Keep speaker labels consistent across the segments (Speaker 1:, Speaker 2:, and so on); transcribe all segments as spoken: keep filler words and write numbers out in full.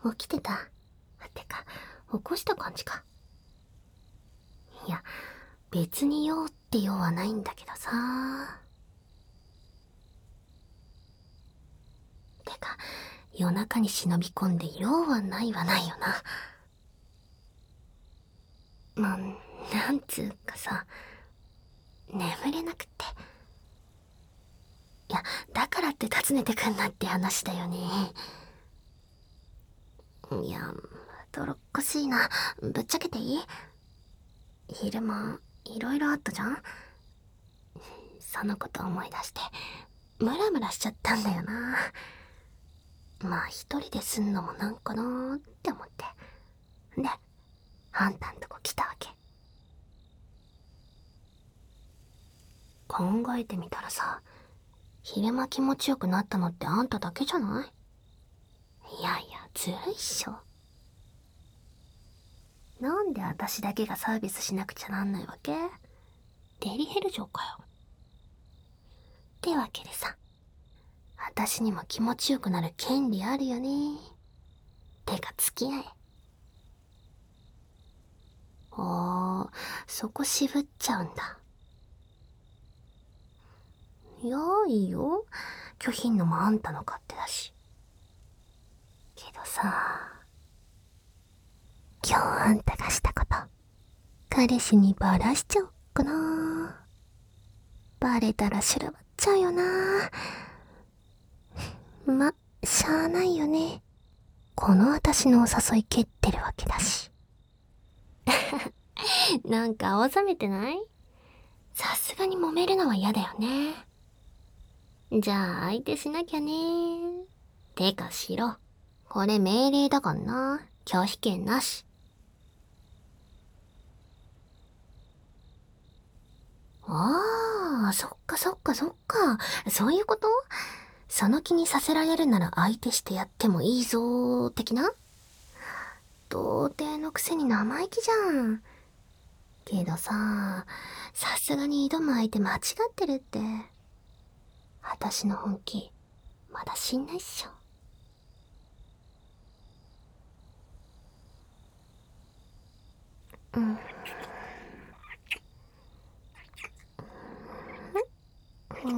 Speaker 1: 起きてた？てか、起こした感じか。いや、別に用って用はないんだけどさ。てか、夜中に忍び込んで用はないはないよな。まあ、なんつうかさ、眠れなくって。いや、だからって訪ねてくんなって話だよね。いや、泥っこしいな。ぶっちゃけていい？昼間、いろいろあったじゃん？そのこと思い出して、ムラムラしちゃったんだよな。まあ一人ですんのもなんかなーって思って。で、あんたんとこ来たわけ。考えてみたらさ、昼間気持ちよくなったのってあんただけじゃない？いやいや、ずるいっしょ。なんで私だけがサービスしなくちゃなんないわけ？デリヘル嬢かよ。ってわけでさ、私にも気持ちよくなる権利あるよね。てか付き合え。おー、そこ渋っちゃうんだ。いや、いいよ。拒否んのもあんたの勝手だし。けどさ、今日あんたがしたこと、彼氏にバラしちゃおっかな。バレたら修羅場っちゃうよな。ま、しゃあないよね。この私のお誘い蹴ってるわけだし。なんか青ざめてない？さすがに揉めるのは嫌だよね。じゃあ相手しなきゃね。てかしろ。これ命令だからな。拒否権なし。ああ、そっかそっかそっか。そういうこと？その気にさせられるなら相手してやってもいいぞー、的な？童貞のくせに生意気じゃん。けどさ、さすがに挑む相手間違ってるって。私の本気、まだ知んないっしょ。うん。うん。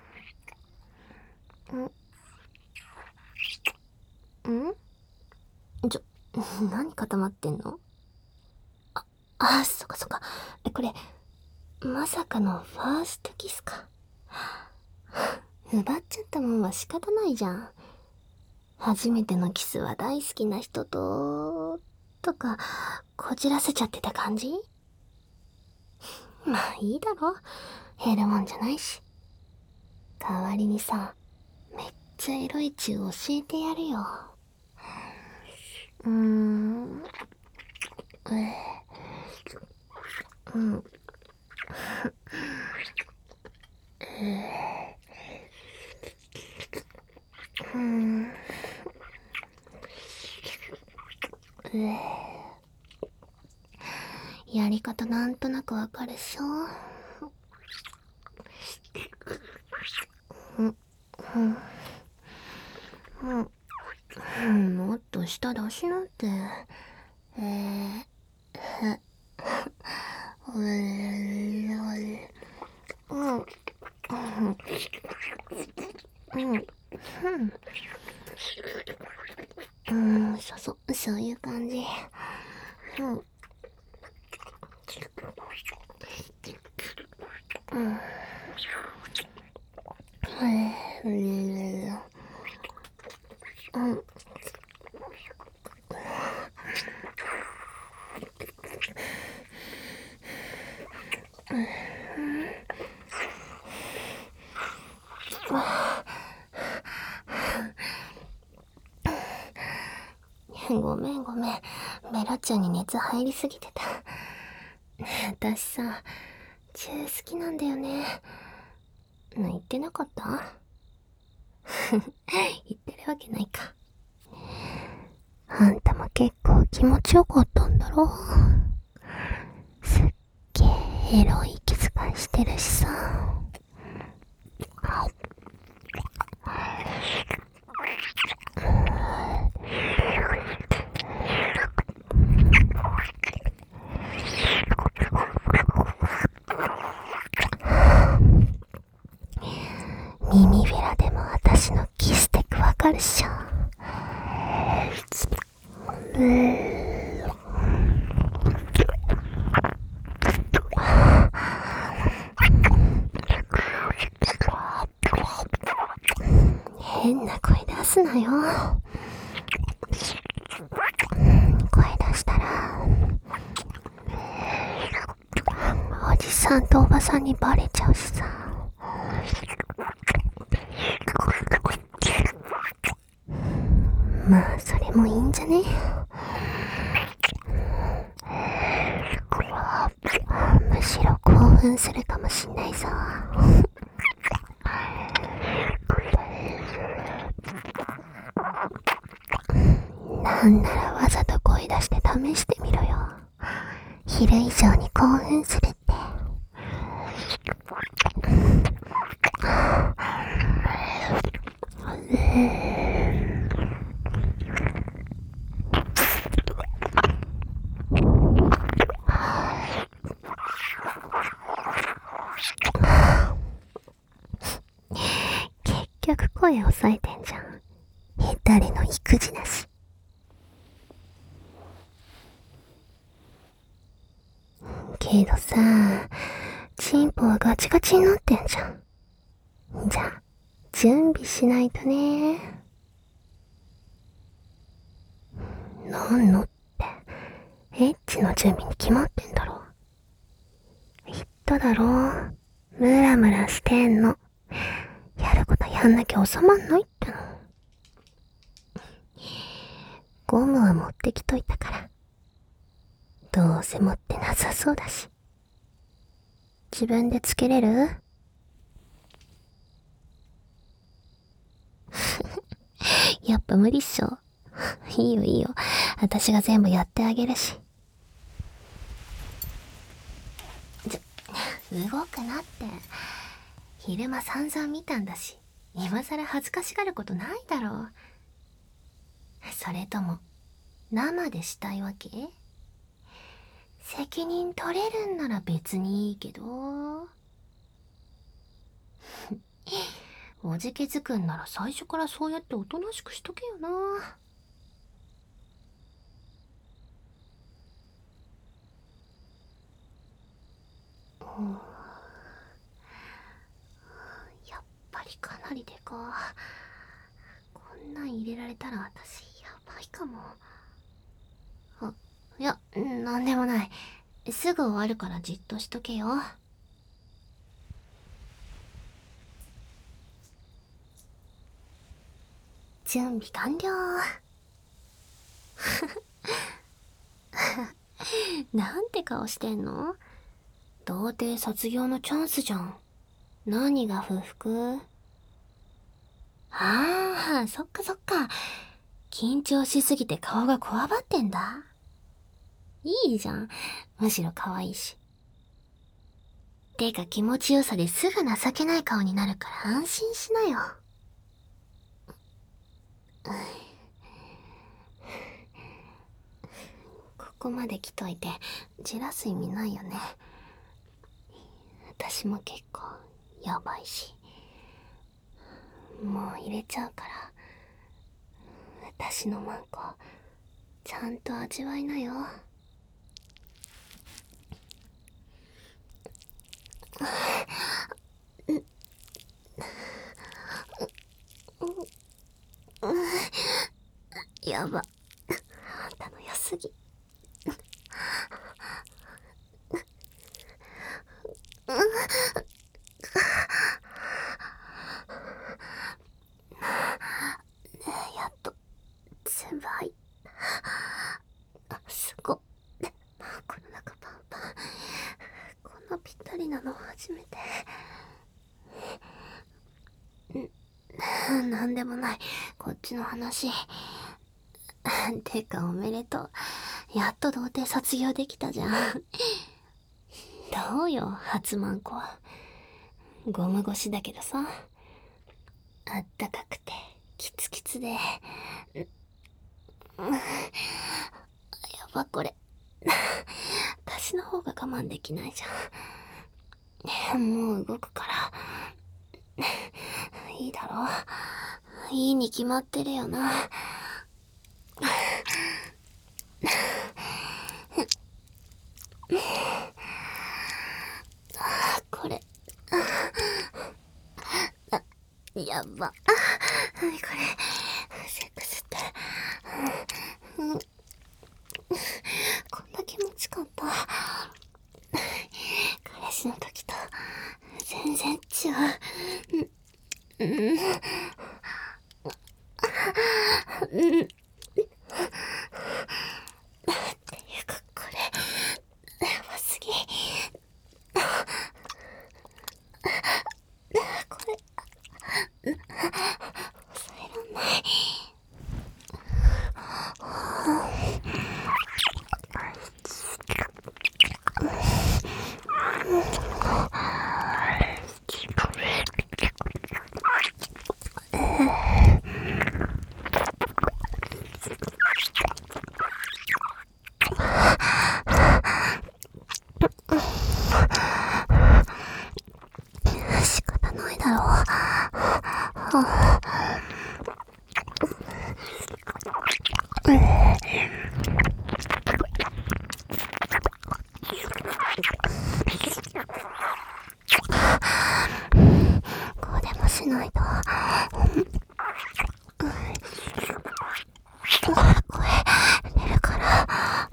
Speaker 1: うん。んちょ、何固まってんの？あ、あ、そっかそっか。これ、まさかのファーストキスか。奪っちゃったもんは仕方ないじゃん。初めてのキスは大好きな人と、とか、こじらせちゃってた感じ？まあいいだろ。減るもんじゃないし。代わりにさ、めっちゃエロいチュー教えてやるよ。うーん。えー、うん。えー、うん。えー、やり方なんとなくわかるっしょ？うん、うん、うん、もっと舌出しなんて。えー、へ、うえうん、うん、うん、うん、うん、そ、そ、そういう感じ。うん、うん、えー、うん、ごめんごめん。ベラちゃんに熱入りすぎてた。私さ、チュー好きなんだよね。言ってなかった？言ってるわけないか。あんたも結構気持ちよかったんだろ？すっげえエロい気遣いしてるしさ。 っしょ。うー変な声出すなよ。声出したらおじさんとおばさんにバレちゃうしさ。まあそれもいいんじゃね。むしろ興奮するかもしんないぞ。なんならわざと声出して試してみろよ。昼以上に興奮するって。結局声抑えてんじゃん。下手れの育児なし。けどさ、チンポはガチガチになってんじゃん。じゃあ、準備しないとね。なんのって、エッチの準備に決まってんだろ。言っただろ。ムラムラしてんの。やることやんなきゃ収まんないっての。ゴムは持ってきといたから。どうせ持ってなさそうだし。自分でつけれる？やっぱ無理っしょ。いいよいいよ。私が全部やってあげるし。ちょ、動くなって。昼間散々見たんだし、今更恥ずかしがることないだろう。それとも、生でしたいわけ？責任取れるんなら別にいいけど。おじけづくんなら最初からそうやっておとなしくしとけよな。うん、やっぱりかなりでか。こんなん入れられたら私やばいかも。あ、いや、なんでもない。すぐ終わるからじっとしとけよ。準備完了。なんて顔してんの？童貞卒業のチャンスじゃん。何が不服？ああ、そっかそっか。緊張しすぎて顔がこわばってんだ。いいじゃん。むしろ可愛いし。てか気持ちよさですぐ情けない顔になるから安心しなよ。ここまで来といてじらす意味ないよね。私も結構やばいし。もう入れちゃうから、私のマンコちゃんと味わいなよ。やば、あんたの良すぎ。やっと全部入った。すごっ。この中パンパン。こんなぴったりなの初めて。んなんでもない。こっちの話。てかおめでとう。やっと童貞卒業できたじゃん。どうよ、初マンコは。ゴム越しだけどさ。あったかくて、キツキツで。やばこれ。私の方が我慢できないじゃん。もう動くから。いいだろ。 いいに決まってるよな。これ。あ、やば。何これ。セックスって。うん、こんな気持ちかった。彼氏の時と全然違う。うん。うん。うん。っていうか、これ、やばすぎ。これ、抑えらんない。仕方ないだろう。こうでもしないと。声出るから。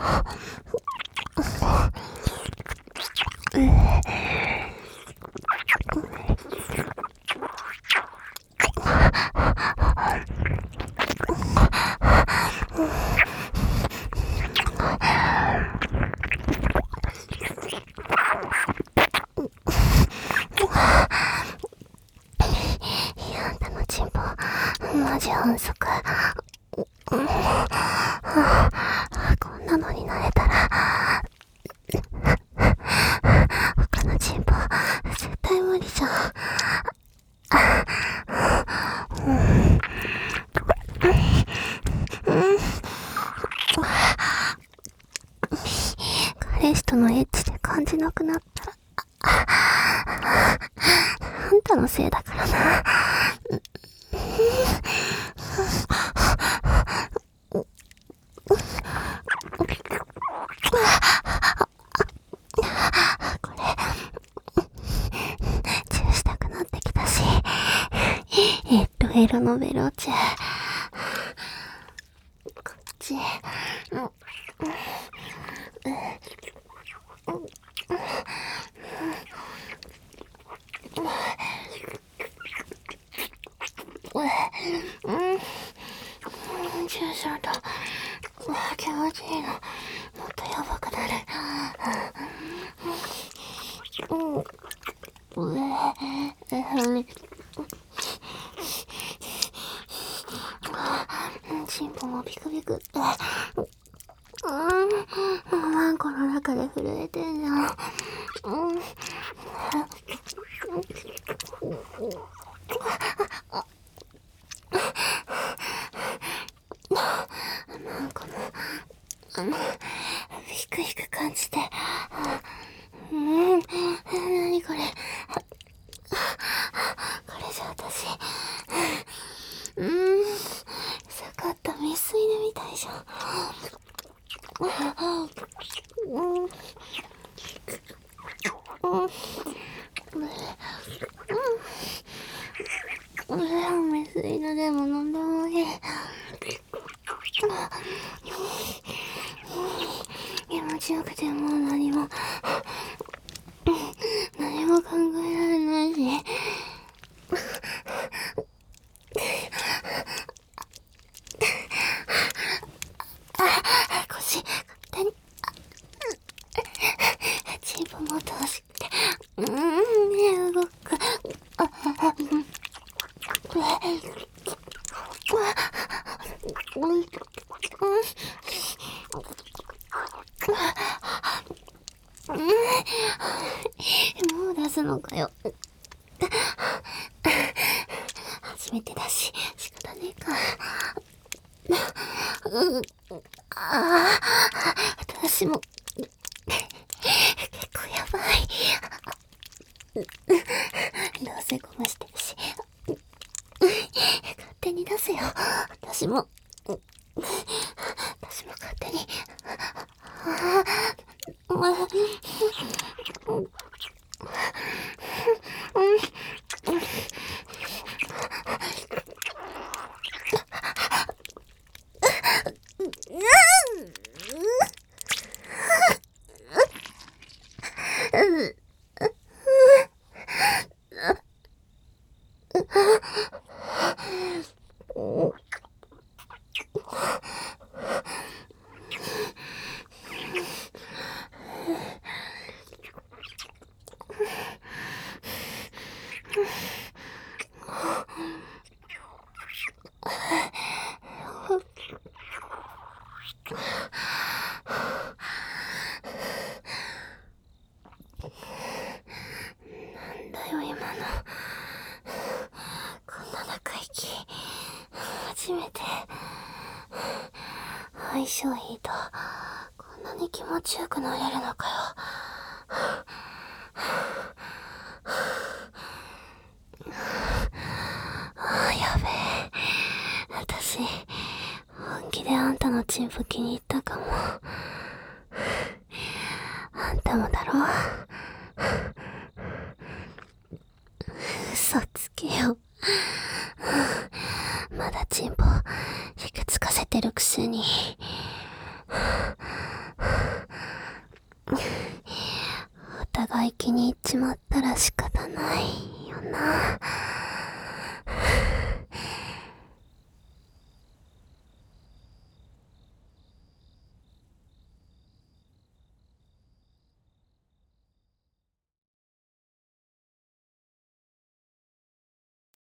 Speaker 1: いや、あんたのチンポマジ反則。こんなのになれたら他のチンポ絶対無理じゃん。彼氏とのエッチで感じなくなったらあんたのせいだからな。これチューしたくなってきたし、えっとエロのベロチェこっち、注射と気持ちいいの。もっとやばくなる。うん。チンポもビクビクって。うん。ワンコの中で震えてんじゃん。うん。なんかもあのひくひく感じて、うん、なにこれ。これじゃ私、うん、下がったメス犬みたいじゃん。うん、うん、うん、メス犬でも飲んだもんね。気持ちよくてもう何も何も考えられないし、腰勝手にチンポも通してうんね動く。もう出すのかよ。初めてだし仕方ねえか。うん、ああ、私も結構やばい。どうせゴムしてるし勝手に出せよ。私も、私も勝手に。なんだよ今の。こんな中息初めて。相性いいとこんなに気持ちよくなれるのかよ。ああ、やべえ。私本気であんたのチンポ気に入ったかも。あんたもだろ。嘘つけよ。まだチンポひくつかせてるくせに。お互い気に入っちまったら仕方ないよな。